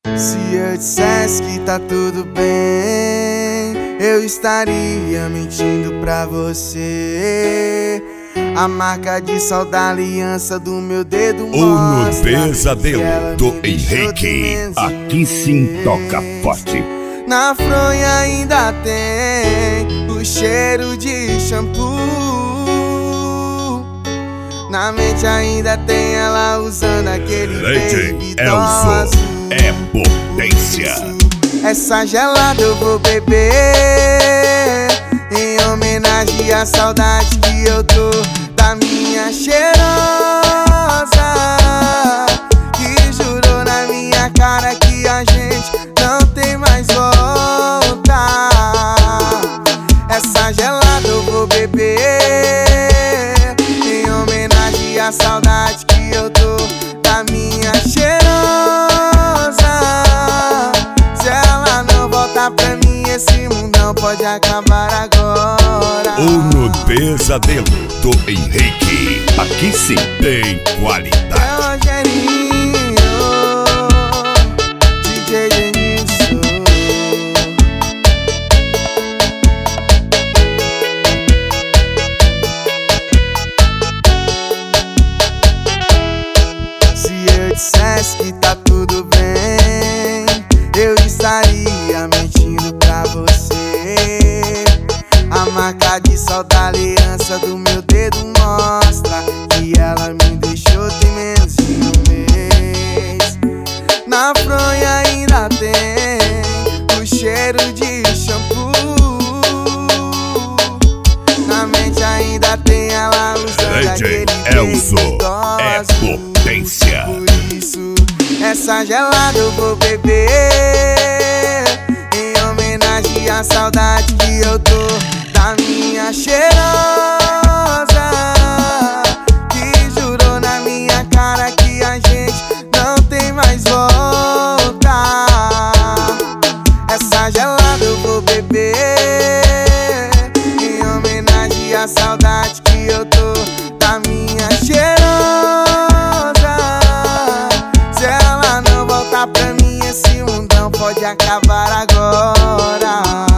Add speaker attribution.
Speaker 1: Se eu dissesse que tá tudo bem, eu estaria mentindo pra você. A marca de sol da aliança do meu dedo
Speaker 2: Ou no
Speaker 1: mostra
Speaker 2: pesadelo do Henrique. Aqui sim toca forte.
Speaker 1: Na fronha ainda tem o cheiro de shampoo. Na mente ainda tem ela usando aquele baby
Speaker 2: Elzo é potência.
Speaker 1: Essa gelada eu vou beber em homenagem à saudade que eu tô da minha cheirosa, que jurou na minha cara que a gente não tem mais volta. Essa gelada eu vou beber em homenagem à saudade que eu tô da minha cheirosa. Se ela não voltar pra mim, esse mundão pode acabar agora.
Speaker 2: Ou no pesadelo do Henrique. Aqui sim tem qualidade.
Speaker 1: É Rogerinho, DJ Denilson. Se eu dissesse que tá tudo bem, eu estaria mentindo pra você. A marca de sol da aliança do meu dedo mostra que ela me deixou tem menos de um mês. Na fronha ainda tem o cheiro de shampoo. Na mente ainda tem ela usando aquele
Speaker 2: Elzo
Speaker 1: é
Speaker 2: potência.
Speaker 1: Por isso, essa gelada eu vou beber em homenagem à saudade que eu tô da minha cheirosa, que jurou na minha cara que a gente não tem mais volta. Essa gelada eu vou beber em homenagem à saudade que eu tô da minha cheirosa. Se ela não voltar pra mim, esse mundão pode acabar agora.